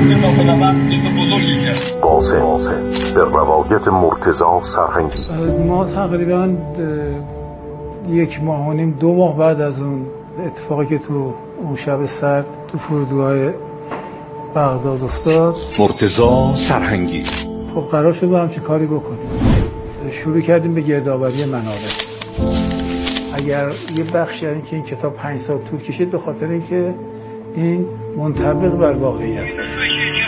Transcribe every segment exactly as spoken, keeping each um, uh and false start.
قاسم به روایت مرتضی سرهنگی. ما تقریبا یک ماه و نیم دو ماه بعد از اون اتفاقی که تو اون شب سرد تو فرودگاه بغداد افتاد، مرتضی سرهنگی، خب قرار شد با همچین کاری بکنیم. شروع کردیم به گردآوری منابع. اگر یه بخشی این که این کتاب پنج سال طول کشید به خاطر اینکه این منطبق بر واقعیت باشه.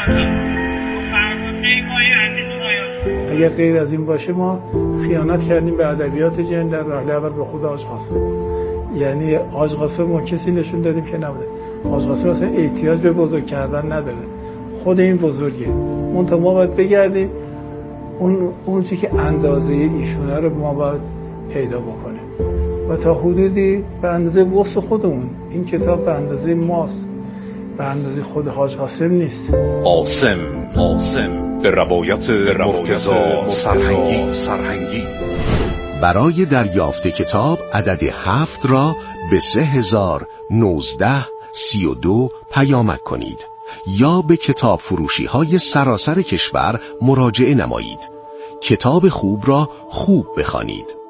اگر غیر از این باشه ما خیانت کردیم به ادبیات جن، در وهله اول به خود حاج قاسم. یعنی حاج قاسم ما کسی نشون دادیم که نبوده. حاج قاسم اصلا احتیاج به بزرگ کردن نداره، خود این بزرگه. منتها ما باید بگردیم اون اون چیزی که اندازه ایشونه رو ما باید پیدا بکنیم و تا حدودی به اندازه وسع خودمون. این کتاب به اندازه ماست، به اندازه خود حاج قاسم نیست. قاسم قاسم به روایت مرتضی سرهنگی سرهنگی. برای دریافت کتاب عدد هفت را به سه هزار نوزده سی و دو پیامک کنید یا به کتاب فروشی های سراسر کشور مراجعه نمایید. کتاب خوب را خوب بخوانید.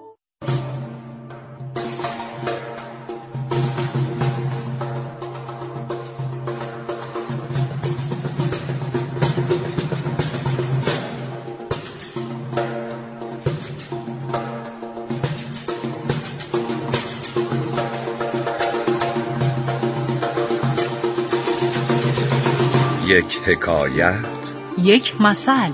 یک حکایت، یک مثل.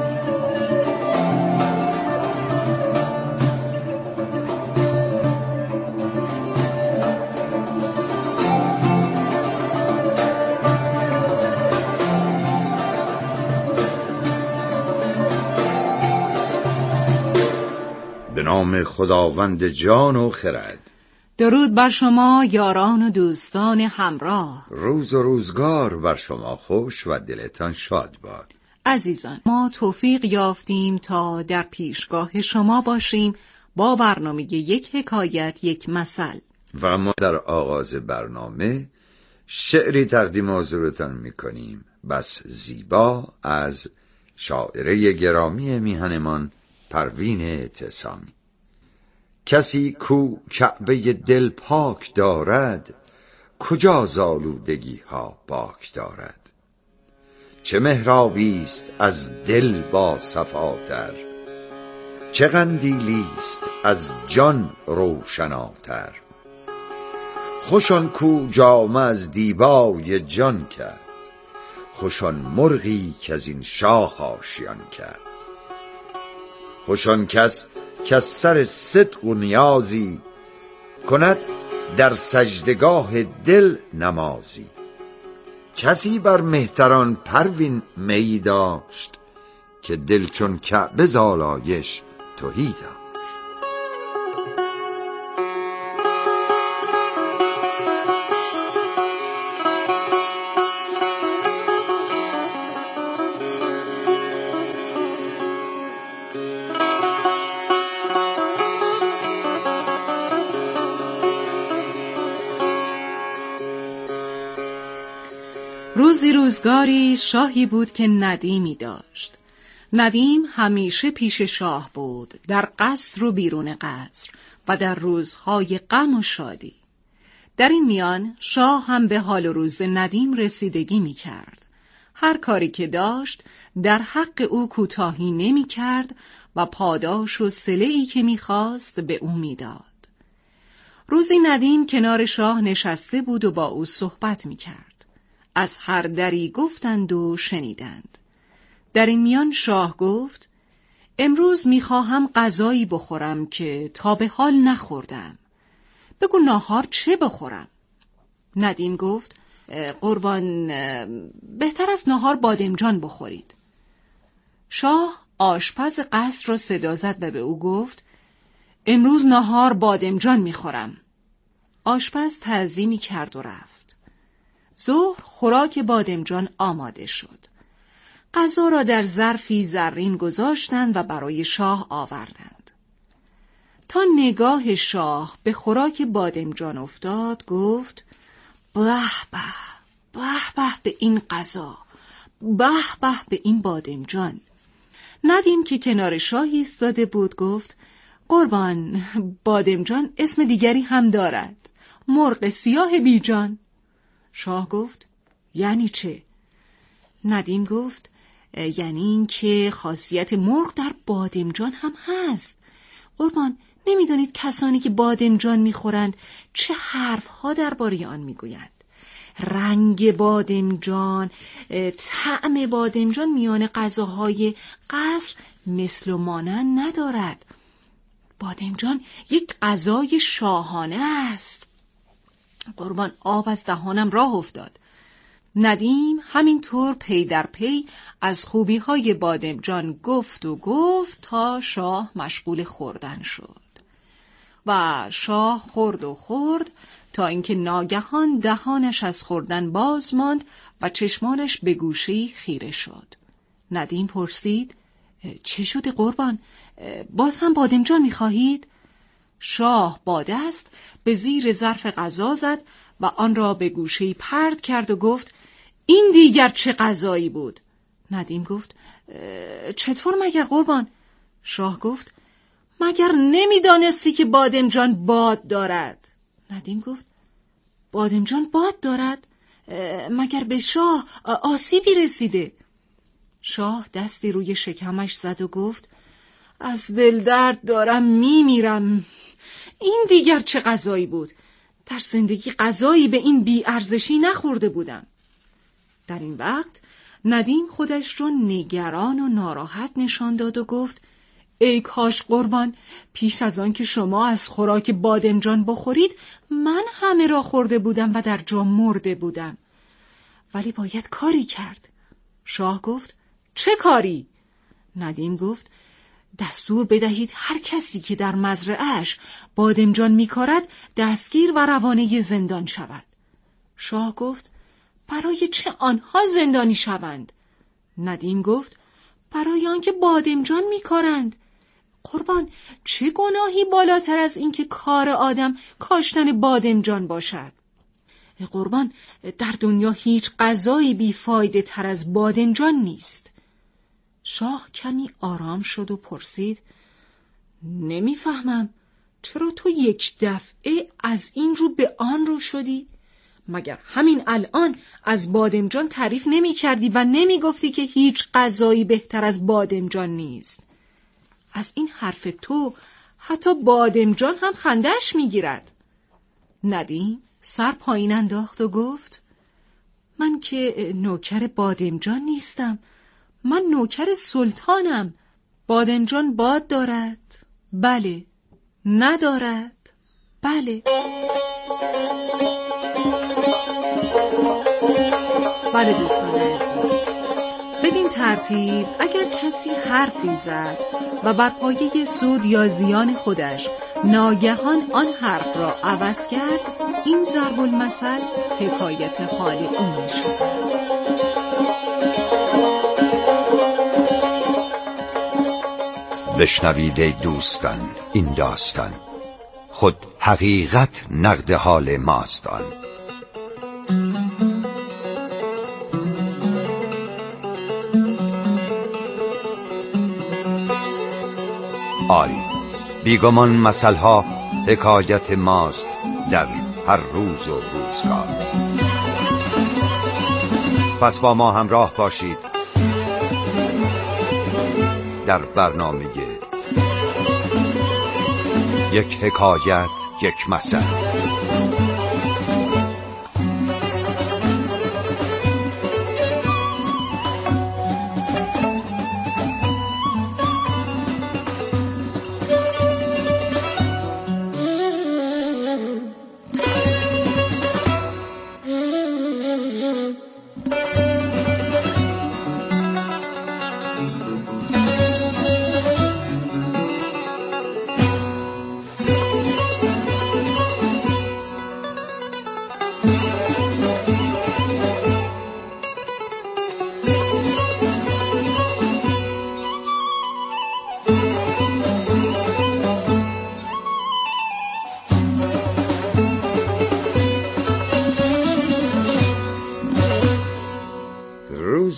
به نام خداوند جان و خرد. درود بر شما یاران و دوستان همراه. روز و روزگار بر شما خوش و دلتان شاد باد. عزیزان، ما توفیق یافتیم تا در پیشگاه شما باشیم با برنامه یک حکایت یک مثل. و ما در آغاز برنامه شعری تقدیم حضورتان میکنیم بس زیبا از شاعره گرامی میهنمان پروین اعتصامی. کسی کو کعبه دل پاک دارد، کجا زالودگی ها باک دارد. چه محرابیست از دل با صفاتر، چه قندیلیست از جان روشناتر. خوشان کو جامه از دیبای جان کرد، خوشان مرغی که از این شاخ آشیان کرد. خوشان کس که از سر صدق و نیازی، کند در سجدگاه دل نمازی. کسی بر مهتران پروین می داشت، که دل چون کعبه زالایش تهی داشت. روزی روزگاری شاهی بود که ندیمی داشت. ندیم همیشه پیش شاه بود، در قصر و بیرون قصر و در روزهای غم و شادی. در این میان شاه هم به حال و روز ندیم رسیدگی می کرد. هر کاری که داشت در حق او کوتاهی نمی کرد و پاداش و صله‌ای که می خواست به او می داد. روزی ندیم کنار شاه نشسته بود و با او صحبت می کرد. از هر دری گفتند و شنیدند. در این میان شاه گفت: امروز میخواهم غذایی بخورم که تا به حال نخوردم. بگو ناهار چه بخورم؟ ندیم گفت: قربان، بهتر از ناهار بادمجان بخورید. شاه آشپز قصر را صدا زد و به او گفت: امروز ناهار بادمجان میخورم. آشپز تعظیمی کرد و رفت. ظهر خوراک بادمجان آماده شد. غذا را در ظرفی زرین گذاشتند و برای شاه آوردند. تا نگاه شاه به خوراک بادمجان افتاد گفت: به به به به به این غذا، به به به این بادمجان. ندیم که کنار شاه ایستاده بود گفت قربان، بادمجان اسم دیگری هم دارد، مرغ سیاه بیجان. شاه گفت یعنی چه؟ ندیم گفت یعنی این که خاصیت مرغ در بادمجان هم هست. قربان، نمیدانید کسانی که بادمجان میخورند چه حرفها درباره آن میگویند؟ رنگ بادمجان، طعم بادمجان میان غذاهای قصر مثل و مانند ندارد. بادمجان یک غذای شاهانه است. قربان، آب از دهانم راه افتاد. ندیم همینطور پی در پی از خوبی‌های بادمجان گفت و گفت تا شاه مشغول خوردن شد. و شاه خورد و خورد تا اینکه ناگهان دهانش از خوردن باز ماند و چشمانش به گوشه‌ای خیره شد. ندیم پرسید چه شده قربان؟ باز هم بادمجان می‌خواهید؟ شاه با دست به زیر ظرف غذا زد و آن را به گوشه‌ای پرت کرد و گفت این دیگر چه غذایی بود؟ ندیم گفت چطور مگر قربان؟ شاه گفت مگر نمیدانستی که بادمجان باد دارد؟ ندیم گفت بادمجان باد دارد؟ مگر به شاه آسیبی رسیده؟ شاه دستی روی شکمش زد و گفت از دل درد دارم میمیرم. این دیگر چه غذایی بود؟ در زندگی غذایی به این بی ارزشی نخورده بودم. در این وقت ندیم خودش رو نگران و ناراحت نشان داد و گفت ای کاش قربان، پیش از آن که شما از خوراک بادمجان بخورید من همه را خورده بودم و در جا مرده بودم. ولی باید کاری کرد. شاه گفت چه کاری؟ ندیم گفت دستور بدهید هر کسی که در مزرعه‌اش بادمجان می‌کارد دستگیر و روانه زندان شود. شاه گفت برای چه آنها زندانی شوند؟ ندیم گفت برای آنکه بادمجان می‌کارند. قربان، چه گناهی بالاتر از این که کار آدم کاشتن بادمجان باشد؟ قربان، در دنیا هیچ غذایی بیفایده تر از بادمجان نیست. شاه کمی آرام شد و پرسید نمیفهمم، چرا تو یک دفعه از این رو به آن رو شدی؟ مگر همین الان از بادمجان تعریف نمی کردی و نمی گفتی که هیچ غذایی بهتر از بادمجان نیست؟ از این حرف تو حتی بادمجان هم خندش می گیرد. ندیم سر پایین انداخت و گفت من که نوکر بادمجان نیستم، من نوکر سلطانم. بادمجان باد دارد؟ بله. ندارد؟ بله. بله دوستان عزیز، بدین ترتیب اگر کسی حرفی زد و بر پایه سود یا زیان خودش ناگهان آن حرف را عوض کرد، این ضرب المثل حکایت حال او می شود. بشنوید ای دوستان این داستان، خود حقیقت نقد حال ماست آن. آری بیگمان مثلها حکایت ماست در هر روز و روزگار. پس با ما همراه باشید در برنامه یک حکایت یک مثل.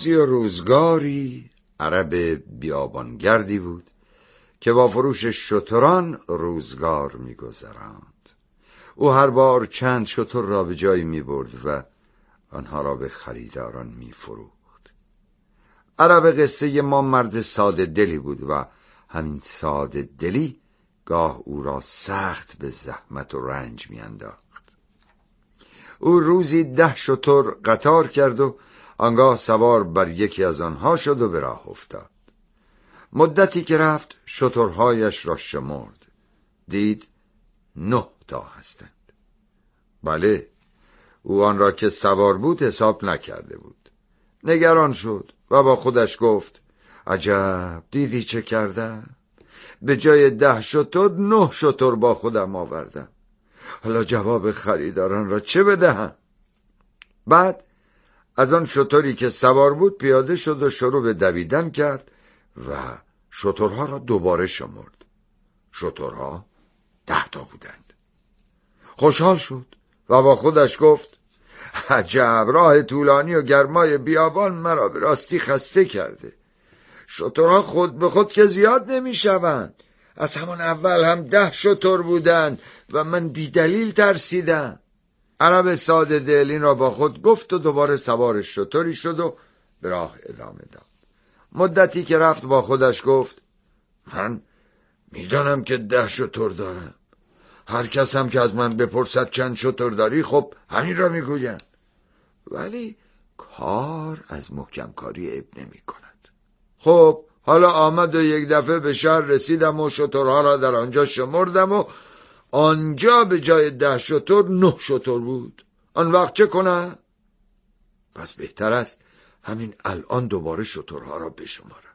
روزی و روزگاری عرب بیابانگردی بود که با فروش شتران روزگار می‌گذراند. او هر بار چند شتر را به جایی می‌برد و آنها را به خریداران می‌فروخت. عرب قصه ما مرد ساده دلی بود و همین ساده دلی گاه او را سخت به زحمت و رنج می‌انداخت. او روزی ده شتر قطار کرد و آنگاه سوار بر یکی از آنها شد و به راه افتاد. مدتی که رفت شترهایش را شمرد، دید نه تا هستند. بله، او آن را که سوار بود حساب نکرده بود. نگران شد و با خودش گفت عجب، دیدی چه کردم؟ به جای ده شتر نه شتر با خودم آوردم. حالا جواب خریداران را چه بدهم؟ بعد از آن شتری که سوار بود پیاده شد و شروع به دویدن کرد و شترها را دوباره شمرد. شترها ده تا بودند. خوشحال شد و با خودش گفت عجب، راه طولانی و گرمای بیابان مرا به راستی خسته کرده. شترها خود به خود که زیاد نمی شوند. از همان اول هم ده شتر بودند و من بی دلیل ترسیدم. عرب ساده دل این را با خود گفت و دوباره سوار شتری شد و به راه ادامه داد. مدتی که رفت با خودش گفت من میدانم که ده شتر دارم. هر کس هم که از من بپرسد چند شتر داری، خب همین را میگویم. ولی کار از محکم کاری اب نمی کند. خب حالا آمد و یک دفعه به شهر رسیدم و شترها را در آنجا شمردم و آنجا به جای ده شتر نه شتر بود. آن وقت چه کنم؟ پس بهتر است همین الان دوباره شترها را بشمارم.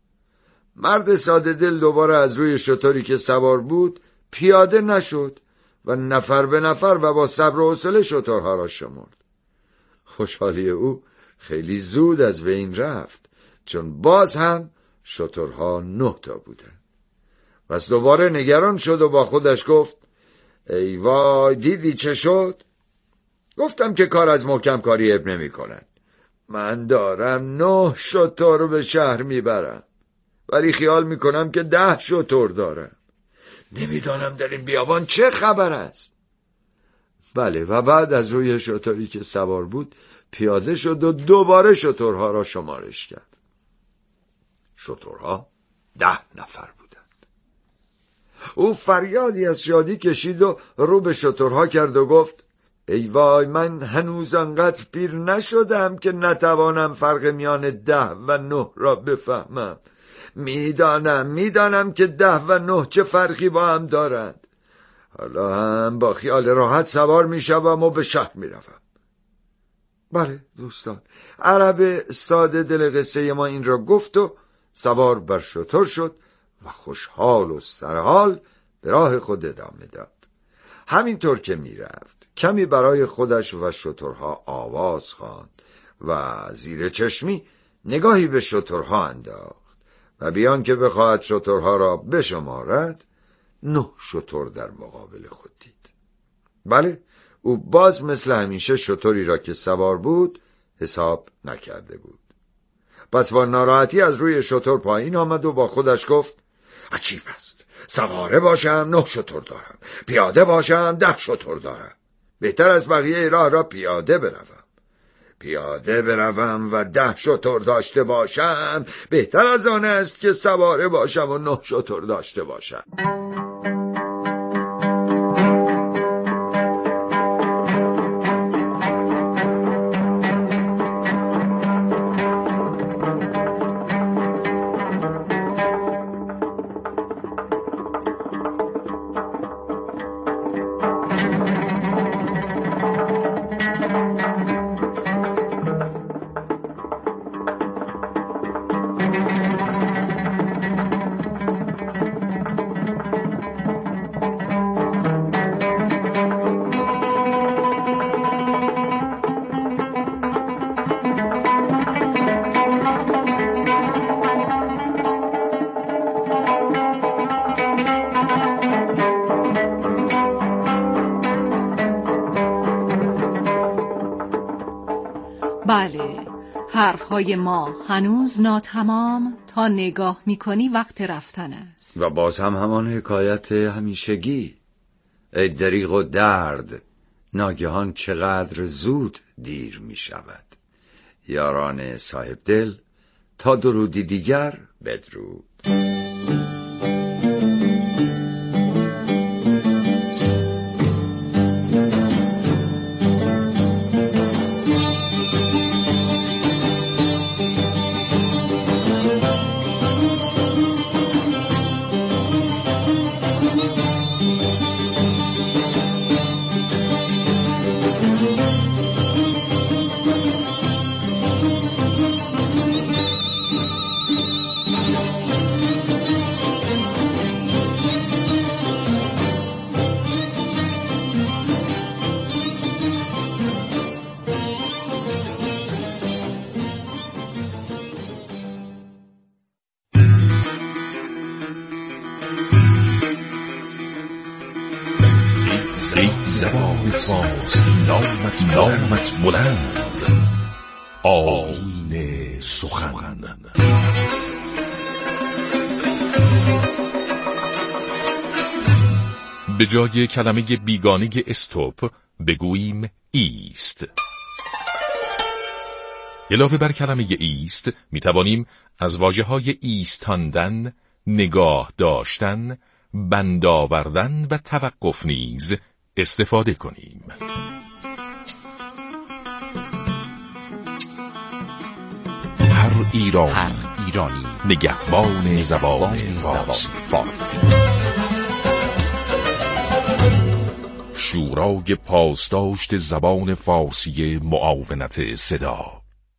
مرد ساده دل دوباره از روی شتری که سوار بود پیاده نشد و نفر به نفر و با صبر و حوصله شترها را شمرد. خوشحالی او خیلی زود از بین رفت، چون باز هم شترها نه تا بودند. پس دوباره نگران شد و با خودش گفت ای وای، دیدی چه شد؟ گفتم که کار از محکم کاری اب نمی کند. من دارم نه شتر به شهر میبرم، ولی خیال میکنم که ده شتر دارم. نمیدانم در این بیابان چه خبر است. بله، و بعد از روی شتری که سوار بود پیاده شد و دوباره شترها را شمارش کرد. شترها ده نفر بودند. او فریادی از شادی کشید و رو به شترها کرد و گفت ای وای، من هنوز انقدر پیر نشدم که نتوانم فرق میان ده و نه را بفهمم. میدانم میدانم که ده و نه چه فرقی با هم دارند. حالا هم با خیال راحت سوار میشوم و به شهر میروم. بله دوستان، عرب ساده دل قصه ما این را گفت و سوار بر شتر شد و خوشحال و سرحال به راه خود ادامه داد. همینطور که میرفت کمی برای خودش و شترها آواز خواند و زیر چشمی نگاهی به شترها انداخت و بیان که بخواهد شترها را بشمارد نه شتر در مقابل خود دید. بله، او باز مثل همیشه شتری را که سوار بود حساب نکرده بود. پس با ناراحتی از روی شتر پایین آمد و با خودش گفت عجیب است، سواره باشم نه شتر دارم، پیاده باشم ده شتر دارم. بهتر از بقیه راه را پیاده بروم. پیاده بروم و ده شتر داشته باشم بهتر از آن است که سواره باشم و نه شتر داشته باشم. بله، حرفهای ما هنوز ناتمام، تا نگاه میکنی وقت رفتن است. و باز هم همان حکایت همیشگی: ای دریغ و درد، ناگهان چقدر زود دیر می شود. یاران صاحب دل، تا درودی دیگر بدرود. زبان فارسی نامت نامت بلند، آیین سخن. به جای کلمه بیگانه استوب بگوییم ایست. علاوه بر کلمه ایست می توانیم از واژه‌های ایستاندن، نگاه داشتن، بند آوردن و توقف نیز استفاده کنیم. هر ایرانی, هر ایرانی نگهبان زبان فارسی. فارسی. شورای پاسداشت زبان فارسی معاونت صدا.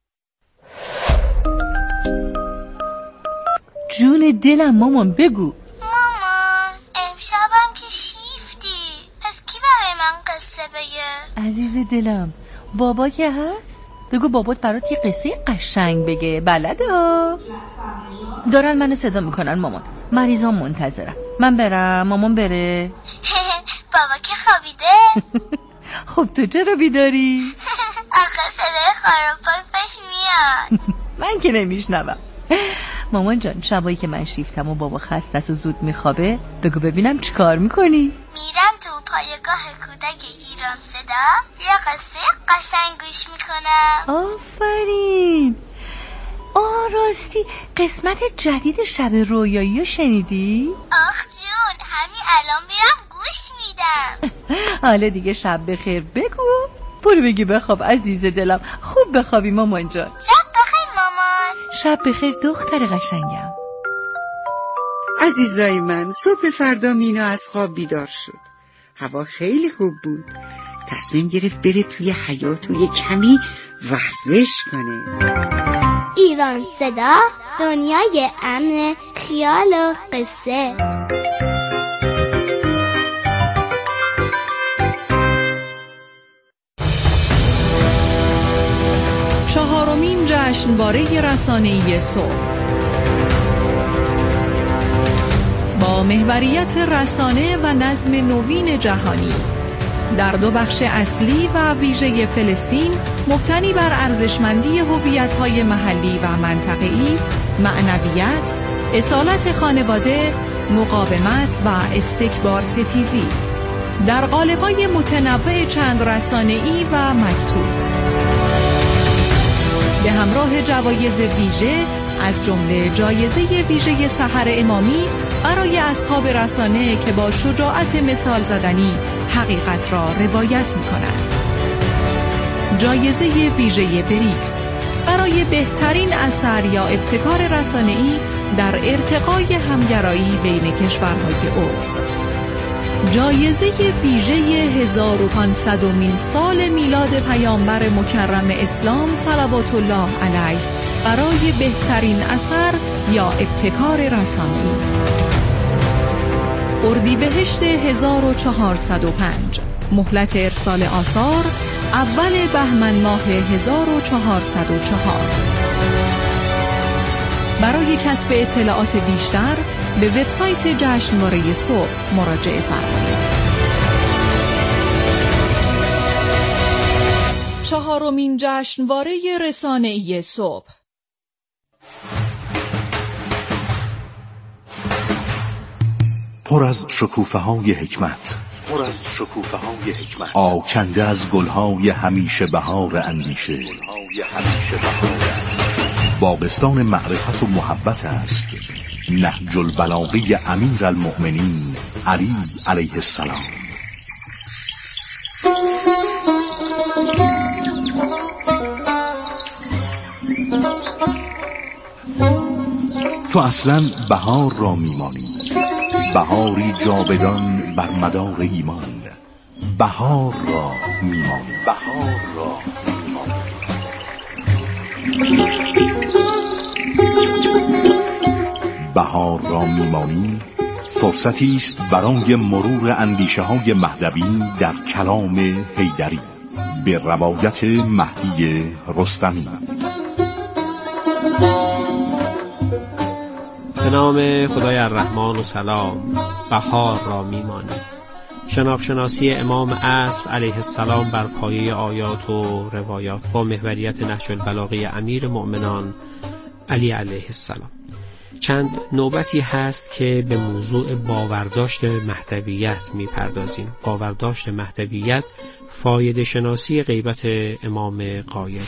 جون دلم مامان بگو. مامان امشبم که شیفتی، پس کی برای من قصه بگه؟ عزیز دلم بابا که هست؟ بگو بابات برات یه قصه قشنگ بگه. بلده ها. دارن منو صدا میکنن مامان، مریضام منتظرم. من برم مامان بره. بابا که خوابیده. خب تو چرا بیداری؟ آخه صدای خاروپایفش میاد. من که نمیشنوم. مامان جان شبایی که من شیفتم و بابا خسته است و زود میخوابه، بگو ببینم چی کار میکنی؟ میرم تو پایگاه کودک ایران صدا، یه قصه قشنگ گوش میکنم. آفرین. آه راستی قسمت جدید شب رویایی رو شنیدی؟ آخ جون همین الان میرم گوش میدم. حالا دیگه شب بخیر بگو، برو بگی بخواب عزیز دلم. خوب بخوابی مامان جان. شب بخیر مامان. شب بخیر دختر قشنگم. عزیزای من، صبح فردا مینا از خواب بیدار شد. هوا خیلی خوب بود. تصمیم گرفت بره توی حیاط و یه کمی ورزش کنه. ایران صدا، دنیای امن، خیال و قصه. چهارمین جشنواره رسانه‌ای صبح با محوریت رسانه و نظم نوین جهانی در دو بخش اصلی و ویژه فلسطین، مبتنی بر ارزشمندی هویت‌های محلی و منطقه‌ای، معنویت، اصالت خانواده، مقاومت و استکبار ستیزی، در قالب‌های متنوع چند رسانه‌ای و مکتوب، به همراه جوایز ویژه از جمله جایزه ویژه سحر امامی برای اصحاب رسانه که با شجاعت مثال زدنی حقیقت را روایت می‌کنند. جایزه ویژه بریکس برای بهترین اثر یا ابتکار رسانه‌ای در ارتقای همگرایی بین کشورهای عضو. جایزه ویژه هزار و پانصدمین سال میلاد پیامبر مکرم اسلام صلوات الله علیه برای بهترین اثر یا ابتکار رسانه‌ای. اردیبهشت هزار و چهارصد و پنج، مهلت ارسال آثار اول بهمن ماه هزار و چهارصد و چهار. برای کسب اطلاعات بیشتر به وبسایت جشنواره صبح مراجعه فرمایید. چهارمین جشنواره رسانه‌ای صبح. پر از شکوفه‌های حکمت، پر از شکوفه‌های حکمت، آکنده از گل‌های همیشه بهار اندیشه. باغستان معرفت و محبت است نهج البلاغه امیرالمؤمنین علی علیه السلام. تو اصلا بهار را میمانی، بهاری جاودان بر مدار ایمان. بهار را میمانی، بهار را میمانی. بهار را میمانی فرصتی است برای مرور اندیشه های مهدوی در کلام حیدری به روایت مهدی رستمی. به نام خدای الرحمن و سلام. بهار را میمانی. شناخت شناسی امام عصر علیه السلام بر پایه آیات و روایات با محوریت نهج البلاغه امیر مؤمنان علی علیه السلام. چند نوبتی هست که به موضوع باورداشت مهدویت میپردازیم. باورداشت مهدویت، فایده شناسی غیبت امام غایب.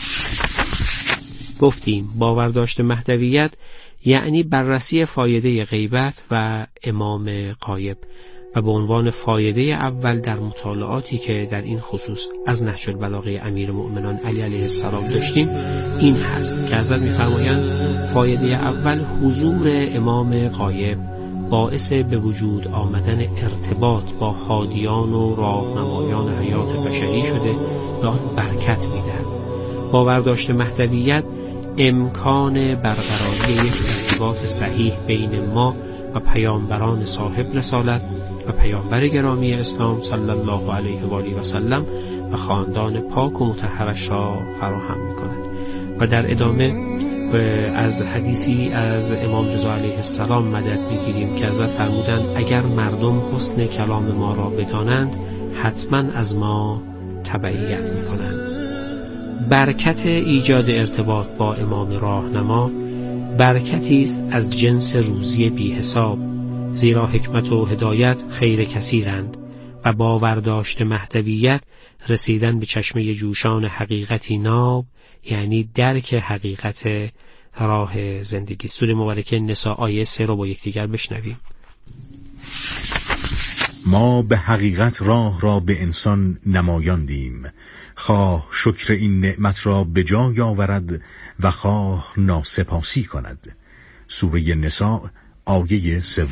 گفتیم باورداشت مهدویت یعنی بررسی فایده غیبت و امام غایب و به عنوان فایده اول در مطالعاتی که در این خصوص از نهج البلاغه امیر مؤمنان علی علیه السلام داشتیم این هست که حضرت می‌فرمایند فایده اول حضور امام غایب باعث به وجود آمدن ارتباط با هادیان و راهنمایان حیات بشری شده و آن برکت می‌دهد. باورداشت مهدویت امکان برقراری یک ارتباط صحیح بین ما و پیامبران صاحب رسالت و پیامبر گرامی اسلام صلی الله علیه و آله و سلم و خاندان پاک و مطهرش را فراهم می‌کند. و در ادامه از حدیثی از امام رضا علیه السلام مدد می‌گیریم که حضرت فرمودند اگر مردم حسن کلام ما را بدانند حتما از ما تبعیت می‌کنند. برکت ایجاد ارتباط با امام راهنما برکتی است از جنس روزی بی حساب، زیرا حکمت و هدایت خیر کثیرند و باورداشت مهدویت رسیدن به چشمه جوشان حقیقتی ناب، یعنی درک حقیقت راه زندگی. سوره مبارکه نساء آیه سه رو با یکدیگر بشنویم. ما به حقیقت راه را به انسان نمایاندیم، خواه شکر این نعمت را به جای آورد و خواه ناسپاسی کند. سوره نساء آیه سوم.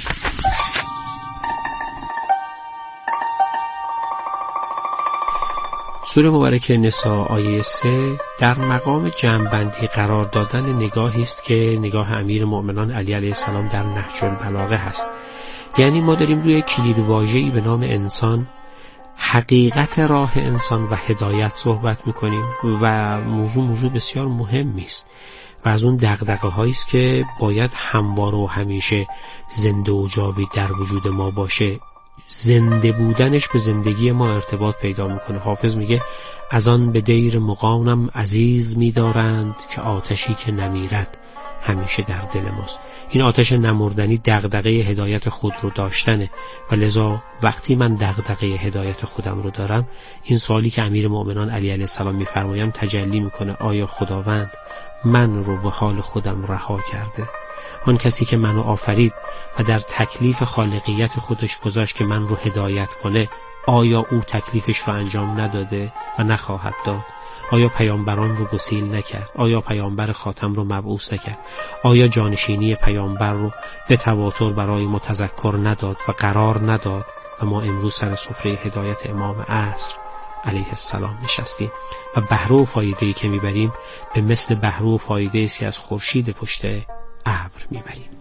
سوره مبارکه نساء آیه سه در مقام جمع‌بندی قرار دادن نگاهی است که نگاه امیر مؤمنان علی علیه السلام در نهج البلاغه هست. یعنی ما داریم روی کلیدواژه‌ای به نام انسان، حقیقت راه انسان و هدایت صحبت می‌کنیم و موضوع موضوع بسیار مهمی است و از اون دغدغه‌هایی است که باید همواره و همیشه زنده و جاوید در وجود ما باشه. زنده بودنش به زندگی ما ارتباط پیدا میکنه. حافظ میگه از آن به دیر مغانم عزیز می‌دارند که آتشی که نمیرد همیشه در دل ماست. این آتش نمردنی دغدغه هدایت خود رو داشتنه و لذا وقتی من دغدغه هدایت خودم رو دارم، این سوالی که امیر مؤمنان علی علیه السلام می‌فرمایند تجلی میکنه: آیا خداوند من رو به حال خودم رها کرده؟ آن کسی که منو آفرید و در تکلیف خالقیت خودش گذاشت که من رو هدایت کنه، آیا او تکلیفش رو انجام نداده و نخواهد داد؟ آیا پیامبران رو گسیل نکرد؟ آیا پیامبر خاتم رو مبعوث نکرد؟ آیا جانشینی پیامبر رو به تواتر برای ما تذکر نداد و قرار نداد و ما امروز سر سفره هدایت امام عصر علیه السلام نشستیم و بهره و فایده‌ای که میبریم به مثل بهره و فایده‌ای که از خورشید پشت ابر میبریم.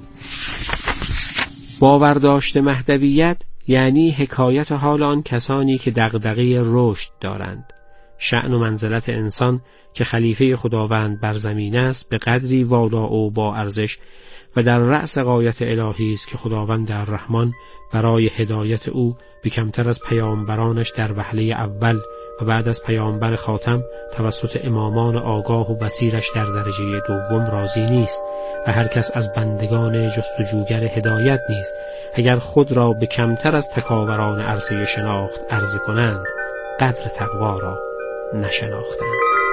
باورداشت مهدویت یعنی حکایت حال آن کسانی که دغدغه رشد دارند. شأن و منزلت انسان که خلیفه خداوند بر زمین است به قدری والا و با ارزش و در رأس غایت الهی است که خداوند در رحمان برای هدایت او به کمتر از پیامبرانش در وهله اول و بعد از پیامبر خاتم توسط امامان آگاه و بصیرش در درجه دوم راضی نیست و هر کس از بندگان جستجوگر هدایت نیست اگر خود را به کمتر از تکاوران عرصه شناخت عرضه کنند قدر تقوا را نشناختند.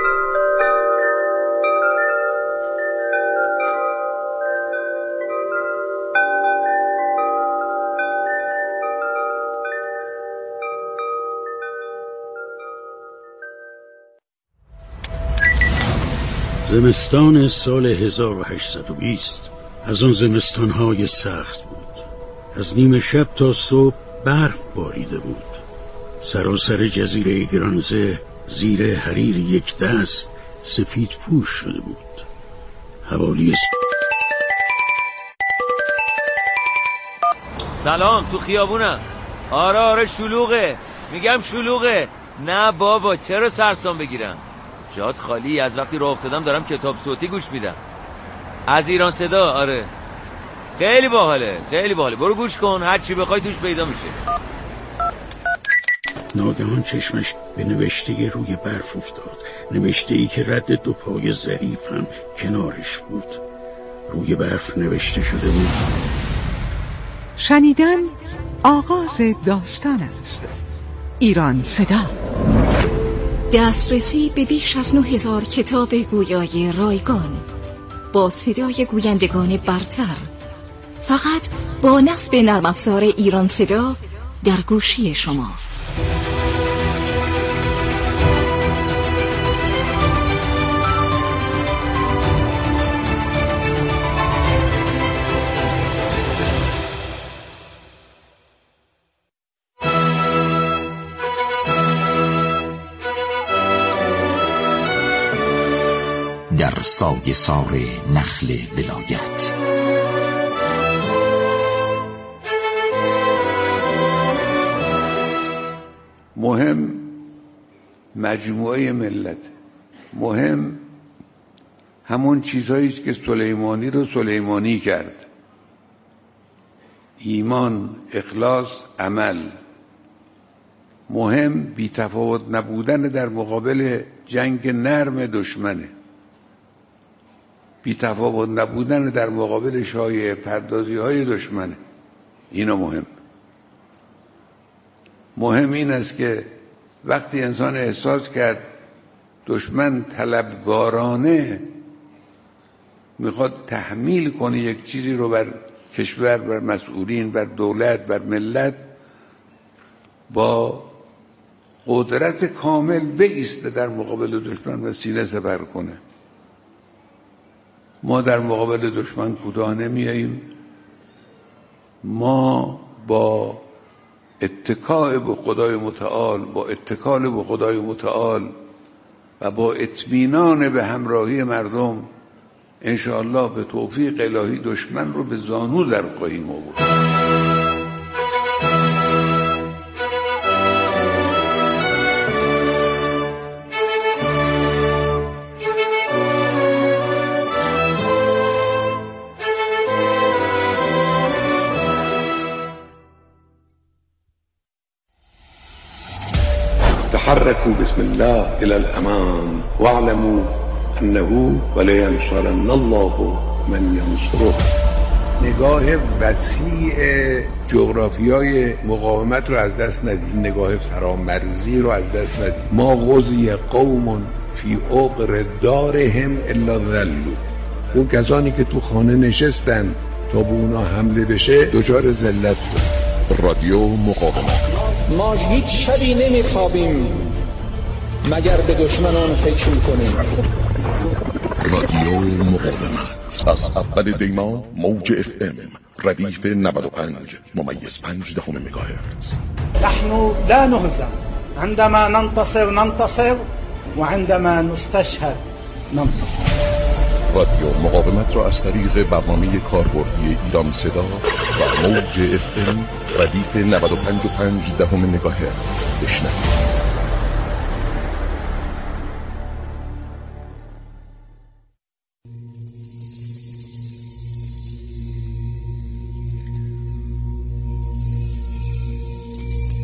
زمستان سال هزار و هشتصد و بیست از اون زمستانهای سخت بود. از نیمه شب تا صبح برف باریده بود. سراسر جزیره گرانزه زیر حریر یک دست سفید پوش شده بود. حوالی س... سلام، تو خیابونم. آره آره شلوغه، میگم شلوغه. نه بابا چرا سرسام بگیرم، جات خالی. از وقتی راه افتادم دارم کتاب صوتی گوش میدم از ایران صدا. آره خیلی باحاله، خیلی باحاله. برو گوش کن، هر چی بخوای توش پیدا میشه. ناگهان چشمش به نوشته روی برف افتاد، نوشته ای که رد دو پای ظریف هم کنارش بود. روی برف نوشته شده بود: شنیدن آغاز داستان است. ایران صدا. دسترسی به بیش از نه هزار کتاب گویای رایگان با صدای گویندگان برتر، فقط با نصب نرم افزار ایران صدا در گوشی شما. در سایه سار نخل ولایت. مهم مجموعه ملت، مهم همون چیزهایی است که سلیمانی رو سلیمانی کرد: ایمان، اخلاص، عمل. مهم بی‌تفاوت نبودن در مقابل جنگ نرم دشمنه، بی‌تفاوت نبودن در مقابل شایعه پردازی های دشمنه. اینا مهم. مهم این است که وقتی انسان احساس کرد دشمن طلبگارانه میخواد تحمیل کنه یک چیزی رو بر کشور، بر مسئولین، بر دولت، بر ملت، با قدرت کامل بایسته در مقابل دشمن و سینه سپر کنه. ما در مقابل دشمن کوتاه نمیاییم. ما با اتکاء به خدای متعال، با اتکال به خدای متعال و با اطمینان به همراهی مردم انشاءالله به توفیق الهی دشمن رو به زانو در خواهیم آورد. تحركوا بسم الله إلى الأمام واعلموا أنه ولينصرن الله من ينصره. نگاه وسیع جغرافیای مقاومت رو از دست ندید، نگاه فرامرزی رو از دست ندید. ما غزی قوم فی عقر دارهم الا ذلوا. اون کسانی که تو خانه نشستن تا به اونا حمله بشه دچار ذلت شد. رادیو مقاومت. ما هیچ شبی نمیخوابیم مگر به دشمنان فکر میکنیم. رادیو مقاومت از اول دیما موج اف ام ردیف نود و پنج ممیز پنج دهم مگاهرتز. نحن لا نهزم عندما ننتصر ننتصر وعندما نستشهد ننتصر. رادیو مقاومت را از طریق برنامه کاربردی ایران صدا و موج اف ام ردیف نود و پنج و پنج دهم مگاهرتز بشنوید.